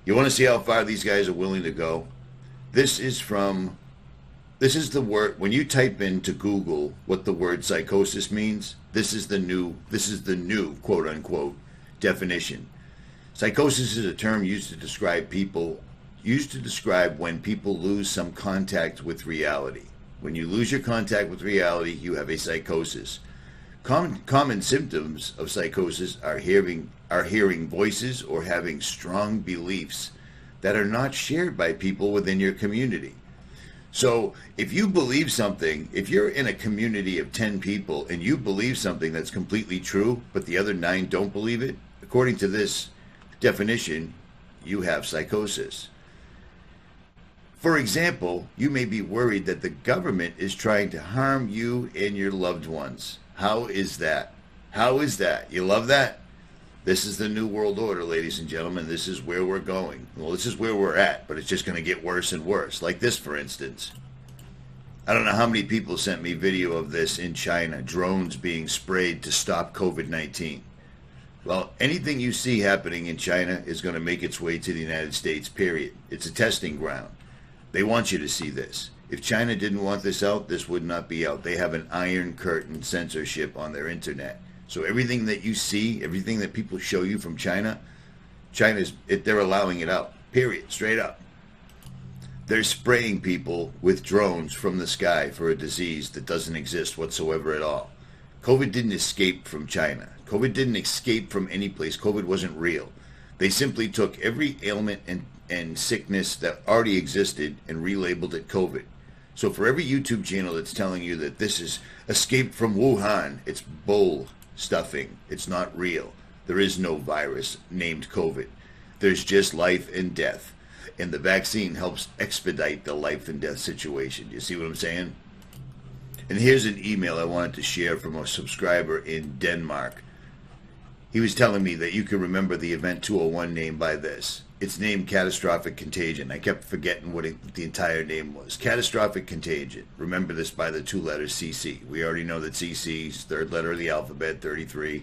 You want to see how far these guys are willing to go? This is from, this is the word, when you type into Google what the word psychosis means, this is the new quote unquote definition. Psychosis is a term used to describe when people lose some contact with reality. When you lose your contact with reality, you have a psychosis. Common symptoms of psychosis are hearing voices or having strong beliefs that are not shared by people within your community. So if you believe something, if you're in a community of 10 people and you believe something that's completely true, but the other 9 don't believe it, according to this definition, you have psychosis. For example, you may be worried that the government is trying to harm you and your loved ones. How is that? How is that? You love that? This is the New World Order, ladies and gentlemen. This is where we're going. Well, this is where we're at, but it's just going to get worse and worse. Like this, for instance. I don't know how many people sent me video of this in China, drones being sprayed to stop COVID-19. Well, anything you see happening in China is going to make its way to the United States, period. It's a testing ground. They want you to see this. If China didn't want this out, this would not be out. They have an iron curtain censorship on their internet. So everything that you see, everything that people show you from China, they're allowing it out, period, straight up. They're spraying people with drones from the sky for a disease that doesn't exist whatsoever at all. COVID didn't escape from China. COVID didn't escape from any place. COVID wasn't real. They simply took every ailment and sickness that already existed and relabeled it COVID. So for every YouTube channel that's telling you that this is escape from Wuhan, it's bull stuffing. It's not real. There is no virus named COVID. There's just life and death. And the vaccine helps expedite the life and death situation. You see what I'm saying? And here's an email I wanted to share from a subscriber in Denmark. He was telling me that you can remember the Event 201 name by this. It's named Catastrophic Contagion. I kept forgetting what the entire name was. Catastrophic Contagion. Remember this by the 2 letters CC. We already know that CC is third letter of the alphabet, 33.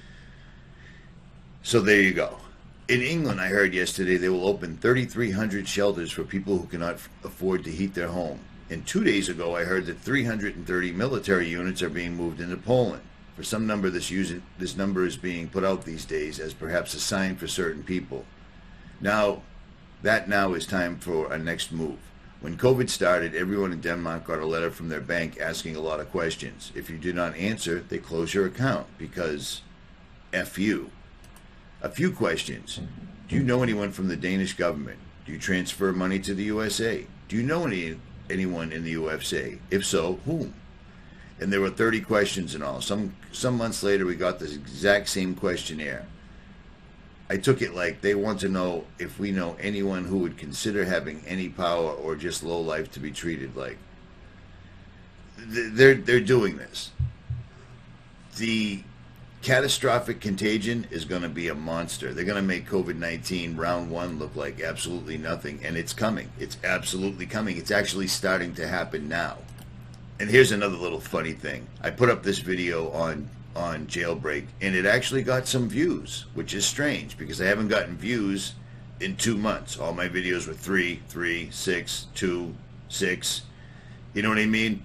So there you go. In England, I heard yesterday they will open 3,300 shelters for people who cannot afford to heat their home. And 2 days ago, I heard that 330 military units are being moved into Poland. For some number, this number is being put out these days as perhaps a sign for certain people. Now is time for a next move. When COVID started, everyone in Denmark got a letter from their bank asking a lot of questions. If you do not answer, they close your account because F you. A few questions. Do you know anyone from the Danish government? Do you transfer money to the USA? Do you know anyone in the USA? If so, whom? And there were 30 questions in all. Some months later, we got this exact same questionnaire. I took it like they want to know if we know anyone who would consider having any power or just low life to be treated like. They're doing this. The catastrophic contagion is going to be a monster. They're going to make COVID-19 round 1 look like absolutely nothing, and it's coming. It's absolutely coming. It's actually starting to happen now. And here's another little funny thing. I put up this video on Jailbreak, and it actually got some views, which is strange because I haven't gotten views in 2 months. All my videos were 3, 3, 6, 2, 6. You know what I mean?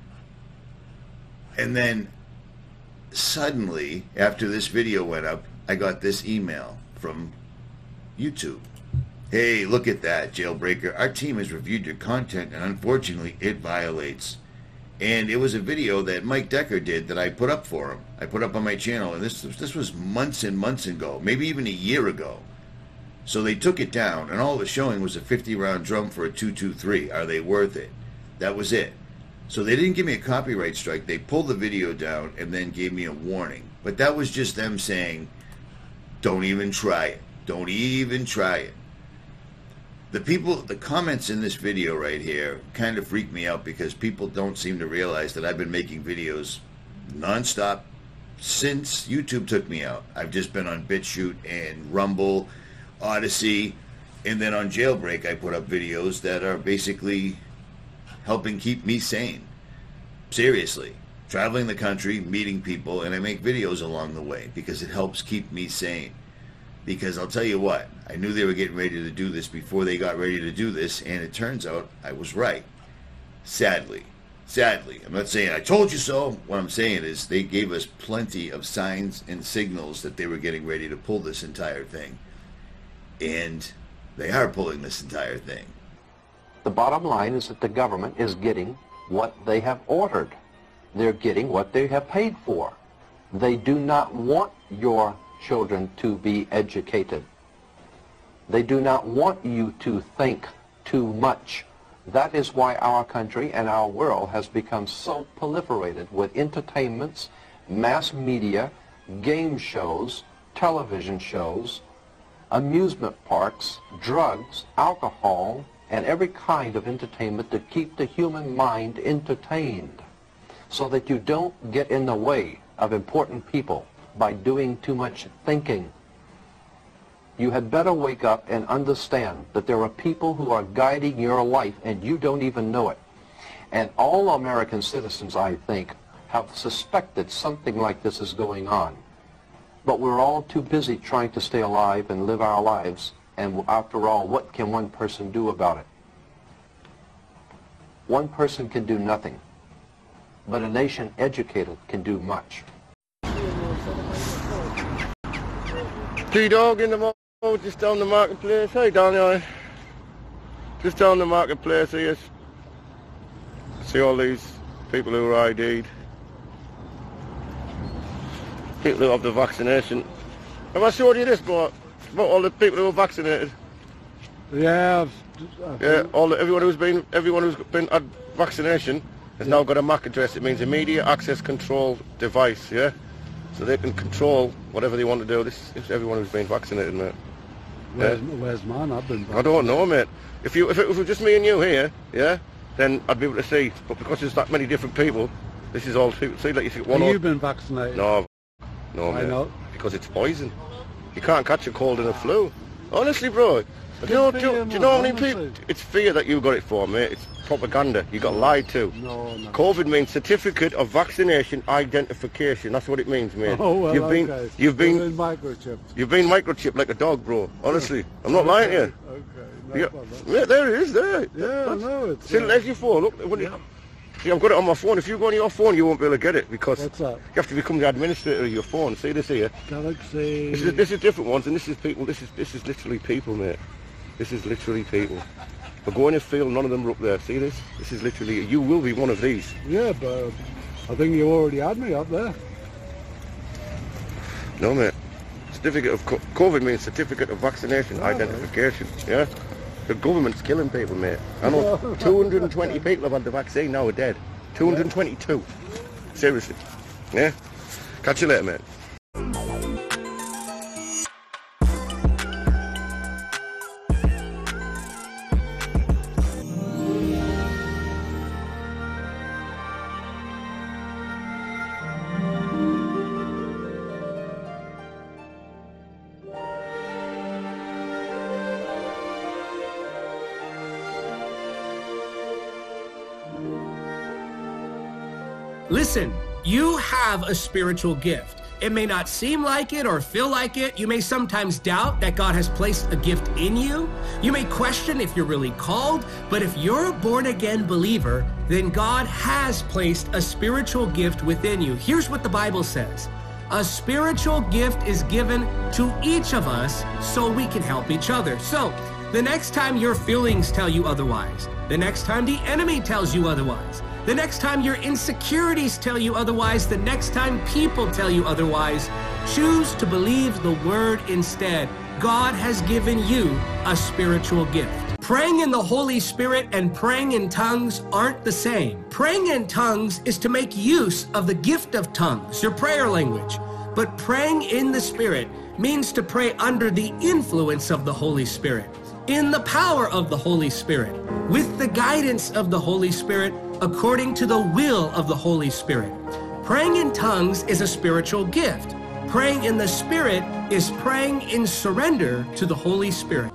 And then suddenly, after this video went up, I got this email from YouTube. Hey, look at that, Jailbreaker. Our team has reviewed your content, and unfortunately, it violates. And it was a video that Mike Decker did that I put up for him. I put up on my channel, and this was months and months ago, maybe even a year ago. So they took it down, and all it was showing was a 50-round drum for a 223. Are they worth it? That was it. So they didn't give me a copyright strike. They pulled the video down and then gave me a warning. But that was just them saying, don't even try it. Don't even try it. The comments in this video right here kind of freak me out because people don't seem to realize that I've been making videos nonstop since YouTube took me out. I've just been on BitChute and Rumble, Odyssey, and then on Jailbreak I put up videos that are basically helping keep me sane. Seriously. Traveling the country, meeting people, and I make videos along the way because it helps keep me sane. Because I'll tell you what, I knew they were getting ready to do this before they got ready to do this, and it turns out I was right. Sadly. Sadly. I'm not saying I told you so. What I'm saying is they gave us plenty of signs and signals that they were getting ready to pull this entire thing. And they are pulling this entire thing. The bottom line is that the government is getting what they have ordered. They're getting what they have paid for. They do not want your children to be educated. They do not want you to think too much. That is why our country and our world has become so proliferated with entertainments, mass media, game shows, television shows, amusement parks, drugs, alcohol, and every kind of entertainment to keep the human mind entertained so that you don't get in the way of important people by doing too much thinking. You had better wake up and understand that there are people who are guiding your life and you don't even know it. And all American citizens, I think, have suspected something like this is going on. But we're all too busy trying to stay alive and live our lives. And after all, what can one person do about it? One person can do nothing. But a nation educated can do much. T-Dog in the mall, just down the marketplace. Hey, Daniel. Just down the marketplace here. See all these people who are ID'd. People who have the vaccination. Have I showed you this, bro? About all the people who are vaccinated? Yeah. Everyone who's been had vaccination has now got a MAC address. It means immediate access control device, yeah? So they can control whatever they want to do. This is everyone who's been vaccinated, mate. Where's mine? I've been vaccinated. I don't know, mate. If it was just me and you here, yeah, then I'd be able to see. But because there's that many different people, this is all people. See, like you think one. Have you been vaccinated? No, mate. Not? Because it's poison. You can't catch a cold and a flu. Honestly, bro. Do you know how many people? It's fear that you got it for, mate. It's propaganda. You got lied to. No. COVID means certificate of vaccination identification. That's what it means, mate. Oh, well, you've been microchipped. You've been microchipped like a dog, bro. Honestly, I'm not lying to you. Okay, no problem. Yeah, there it is. There. Yeah, I know it. See, there's your phone. Look, see, I've got it on my phone. If you go on your phone, you won't be able to get it because what's that? You have to become the administrator of your phone. See this here? Galaxy. This is different ones, and this is people. This is literally people, mate. This is literally people. But go in a field, none of them are up there. See this? This is literally, you will be one of these. Yeah, but I think you already had me up there. No, mate. Certificate of COVID means certificate of vaccination identification. Yeah? The government's killing people, mate. I know 220 people have had the vaccine, now are dead. 222. Seriously. Yeah? Catch you later, mate. Listen, you have a spiritual gift. It may not seem like it or feel like it. You may sometimes doubt that God has placed a gift in you. You may question if you're really called, but if you're a born-again believer, then God has placed a spiritual gift within you. Here's what the Bible says. A spiritual gift is given to each of us so we can help each other. So, the next time your feelings tell you otherwise, the next time the enemy tells you otherwise, the next time your insecurities tell you otherwise, the next time people tell you otherwise, choose to believe the word instead. God has given you a spiritual gift. Praying in the Holy Spirit and praying in tongues aren't the same. Praying in tongues is to make use of the gift of tongues, your prayer language. But praying in the Spirit means to pray under the influence of the Holy Spirit, in the power of the Holy Spirit, with the guidance of the Holy Spirit, according to the will of the Holy Spirit. Praying in tongues is a spiritual gift. Praying in the Spirit is praying in surrender to the Holy Spirit.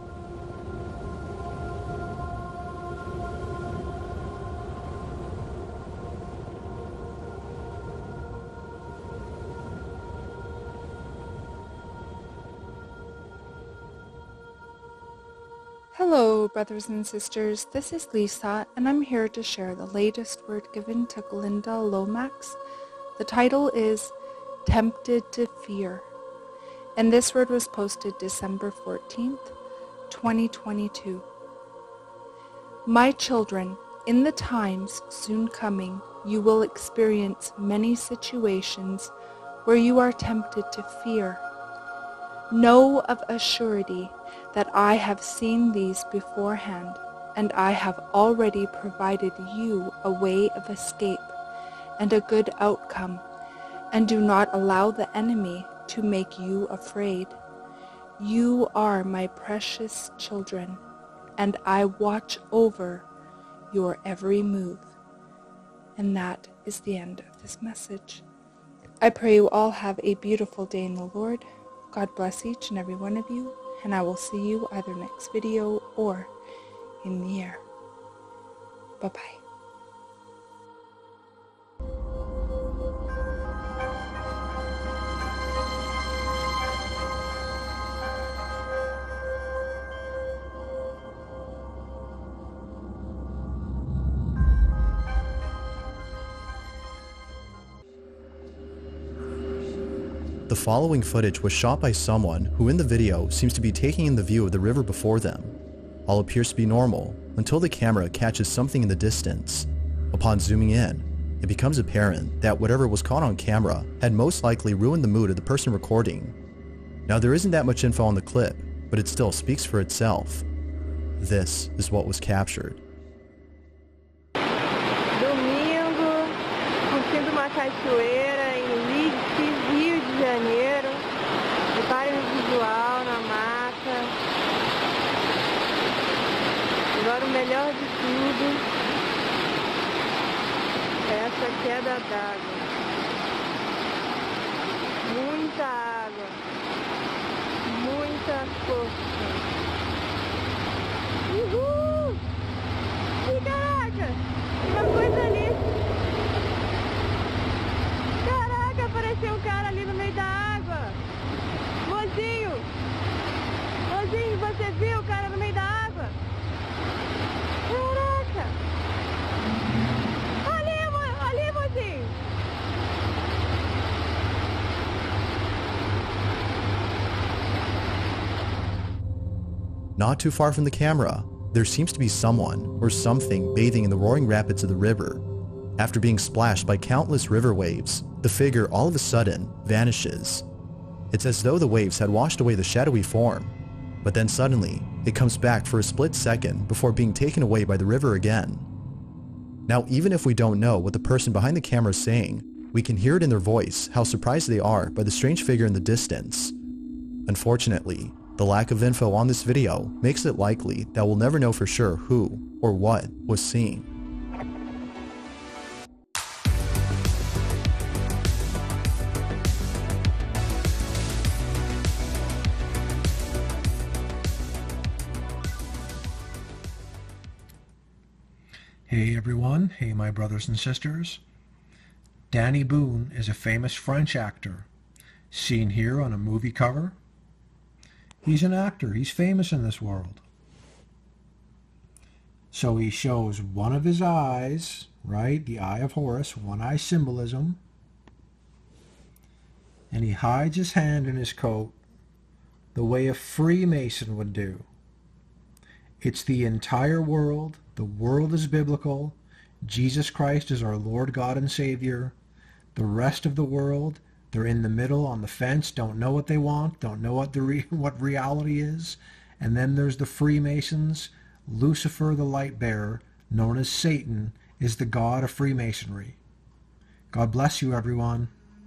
Hello, brothers and sisters. This is Lisa, and I'm here to share the latest word given to Glinda Lomax. The title is Tempted to Fear, and this word was posted December 14th, 2022. My children, in the times soon coming, you will experience many situations where you are tempted to fear. Know of a surety that I have seen these beforehand, and I have already provided you a way of escape and a good outcome, and do not allow the enemy to make you afraid. You are my precious children, and I watch over your every move. And that is the end of this message. I pray you all have a beautiful day in the Lord. God bless each and every one of you, and I will see you either next video or in the air. Bye-bye. The following footage was shot by someone who in the video seems to be taking in the view of the river before them. All appears to be normal until the camera catches something in the distance. Upon zooming in, it becomes apparent that whatever was caught on camera had most likely ruined the mood of the person recording. Now there isn't that much info on the clip, but it still speaks for itself. This is what was captured. Domingo, curtindo uma cachoeira em Leeds, Rio de Janeiro. Reparem o visual na mata. Agora o melhor de tudo é essa queda d'água. Muita água. Muita força. Uhul! E caraca! Uma coisa ali. Caraca, apareceu um cara ali no meio da água. Mozinho! Mozinho, você viu o cara no meio da água? Caraca! Ali, mozinho! Not too far from the camera, there seems to be someone or something bathing in the roaring rapids of the river. After being splashed by countless river waves, the figure all of a sudden vanishes. It's as though the waves had washed away the shadowy form, but then suddenly it comes back for a split second before being taken away by the river again. Now even if we don't know what the person behind the camera is saying, we can hear it in their voice how surprised they are by the strange figure in the distance. Unfortunately, the lack of info on this video makes it likely that we'll never know for sure who or what was seen. Hey everyone, hey my brothers and sisters. Danny Boone is a famous French actor, seen here on a movie cover. He's an actor, he's famous in this world. So he shows one of his eyes, right, the Eye of Horus, one eye symbolism, and he hides his hand in his coat the way a Freemason would do. It's the entire world. The world is biblical. Jesus Christ is our Lord, God, and Savior. The rest of the world, they're in the middle on the fence, don't know what they want, don't know what what reality is. And then there's the Freemasons. Lucifer, the light bearer, known as Satan, is the god of Freemasonry. God bless you, everyone.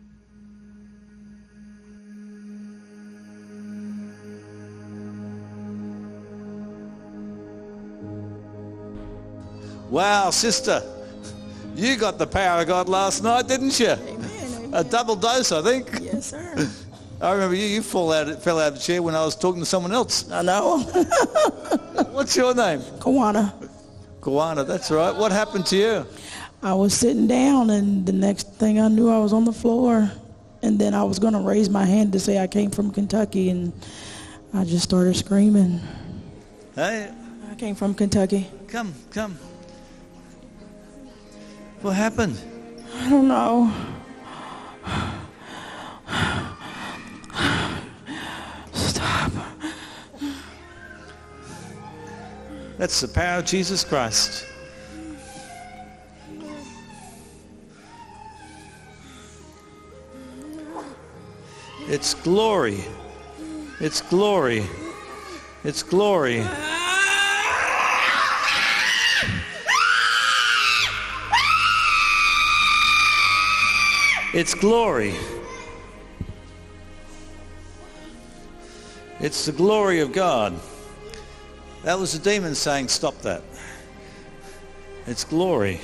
Wow, sister, you got the power of God last night, didn't you? Amen. A double dose, I think. Yes, sir. I remember you fell out of the chair when I was talking to someone else. I know. What's your name? Kawana. Kawana, that's right. What happened to you? I was sitting down, and the next thing I knew, I was on the floor. And then I was going to raise my hand to say I came from Kentucky, and I just started screaming. Hey, came from Kentucky. Come. What happened? I don't know. Stop. That's the power of Jesus Christ. It's glory. It's glory. It's glory. It's glory. It's the glory of God. That was the demon saying, stop that. It's glory.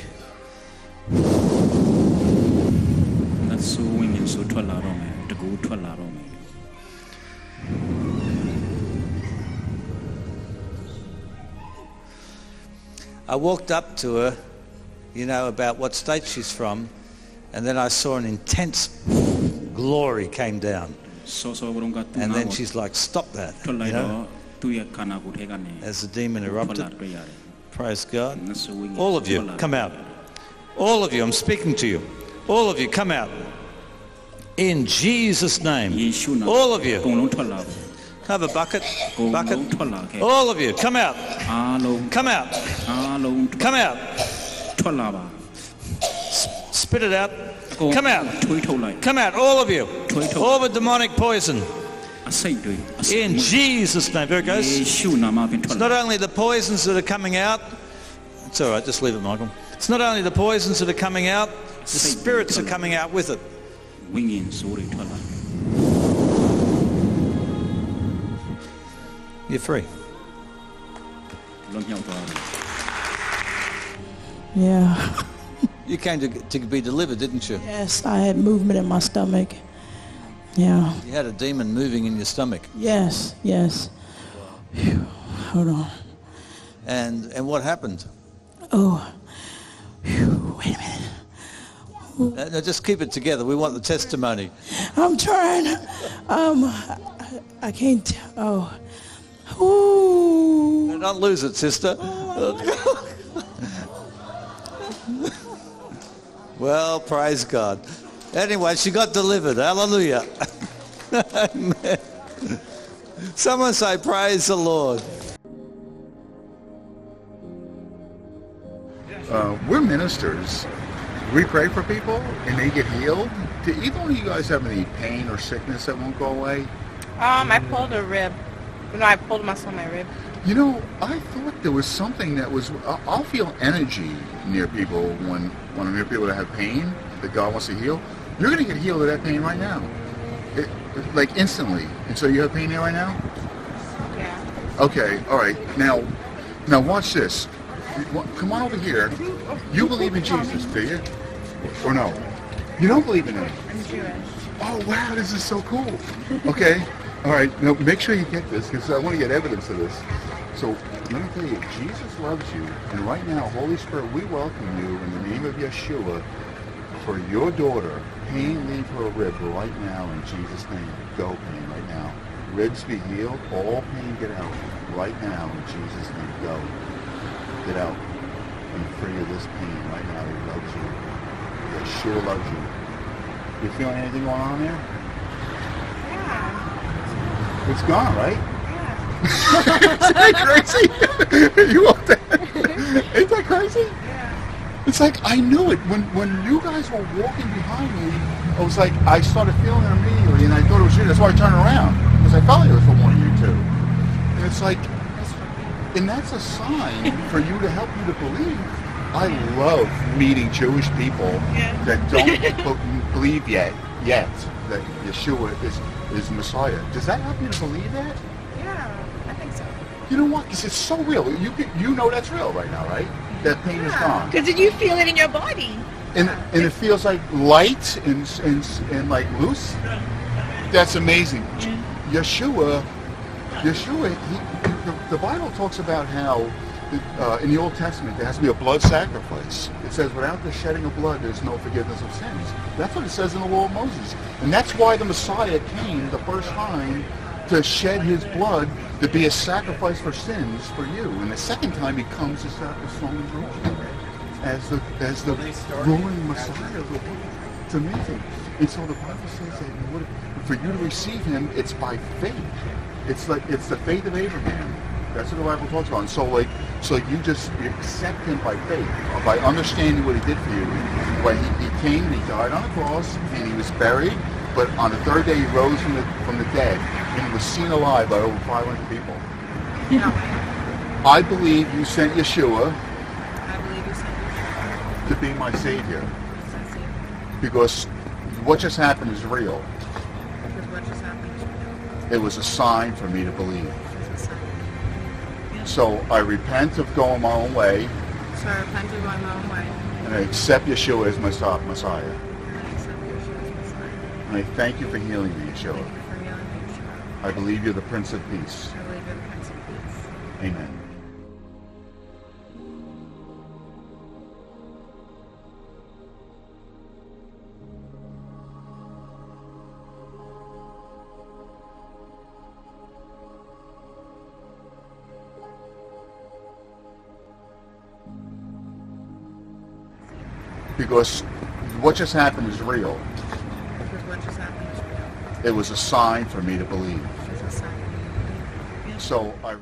I walked up to her, you know, about what state she's from, and then I saw an intense glory came down. And then she's like, stop that, you know? As the demon erupted. Praise God. All of you, come out. All of you, I'm speaking to you. All of you, come out. In Jesus' name. All of you. Have a bucket. All of you, come out. Come out. Come out. Spit it out. Come out. Come out, all of you. All the demonic poison. In Jesus' name. There it goes. It's not only the poisons that are coming out. It's all right, just leave it, Michael. It's not only the poisons that are coming out, the spirits are coming out with it. You're free. Yeah. You came to be delivered, didn't you? Yes, I had movement in my stomach. Yeah. You had a demon moving in your stomach. Yes. Whew. Hold on. And what happened? Oh. Whew. Wait a minute. Now just keep it together. We want the testimony. I'm trying. I can't. Oh. Ooh. No, don't lose it, sister. Well, praise God. Anyway, she got delivered. Hallelujah. Amen. Someone say, praise the Lord. We're ministers. We pray for people and they get healed. Do either one of you guys have any pain or sickness that won't go away? I pulled a rib. No, I pulled muscle in my rib. You know, I thought there was something that was... I'll feel energy near people when I'm near people that have pain that God wants to heal. You're going to get healed of that pain right now. Like instantly. And so you have pain there right now? Yeah. Okay, all right. Now watch this. Come on over here. You believe in Jesus, do you? Or no? You don't believe in him? I'm Jewish. Oh, wow, this is so cool. Okay, all right. Now, make sure you get this, because I want to get evidence of this. So, let me tell you, Jesus loves you, and right now, Holy Spirit, we welcome you in the name of Yeshua for your daughter. Pain, leave her rib right now in Jesus' name. Go, pain, right now. Ribs be healed. All pain, get out right now in Jesus' name. Go. Get out. Be free of this pain right now. He loves you. Yeshua loves you. You feeling anything going on there? Yeah. It's gone, right? Yeah. Isn't that crazy? You want that? Ain't that crazy? Yeah. It's like I knew it. When you guys were walking behind me, I was like, I started feeling it immediately, and I thought it was you. That's why I turned around, because I felt it was for one of you two. And it's like, and that's a sign for you to help you to believe. I love meeting Jewish people that don't believe yet that Yeshua is Messiah. Does that help you to believe that? Yeah, I think so. You know what? Because it's so real. You know that's real right now, right? That pain is gone. Because did you feel it in your body? And it feels like light and like loose. That's amazing. Yeshua, the Bible talks about how in the Old Testament there has to be a blood sacrifice. It says without the shedding of blood there's no forgiveness of sins. That's what it says in the law of Moses. And that's why the Messiah came the first time to shed his blood to be a sacrifice for sins for you. And the second time he comes as Solomon Jerusalem, as the ruling Messiah of the world. It's amazing. And so the Bible says that for you to receive him, it's by faith. It's the faith of Abraham. That's what the Bible talks about. And so you accept him by faith, by understanding what he did for you. When he came and he died on the cross and he was buried, but on the third day he rose from the dead and he was seen alive by over 500 people. Yeah. I believe you sent Yeshua I believe you sent Yeshua to be my Savior. as my Savior. Because what just happened is real. Because what just happened is real. It was a sign for me to believe. It was a sign. Yeah. So I repent of going my own way, So I repent of going my own way. and I accept Yeshua as my Messiah. And I accept Yeshua as Messiah. And I thank you for healing me, Yeshua. Thank you for healing me, Yeshua. I believe you're the Prince of Peace. I believe you're the Prince of Peace. Amen. Because what just happened is real. Because what just happened is real. It was a sign for me to believe. It was a sign for me to believe. Yeah. So I.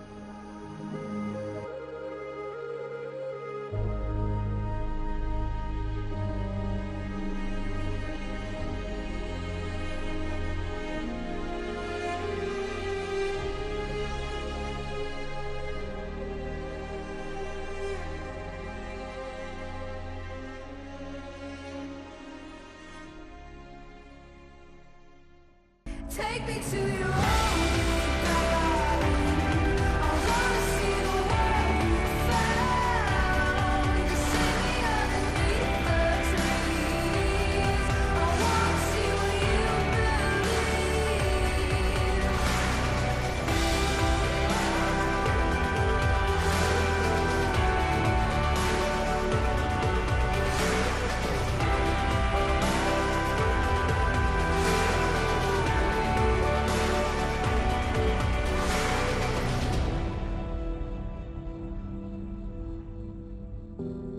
Take me to your own God. I wanna see the world you found. You see me underneath the trees. I wanna see what you believe.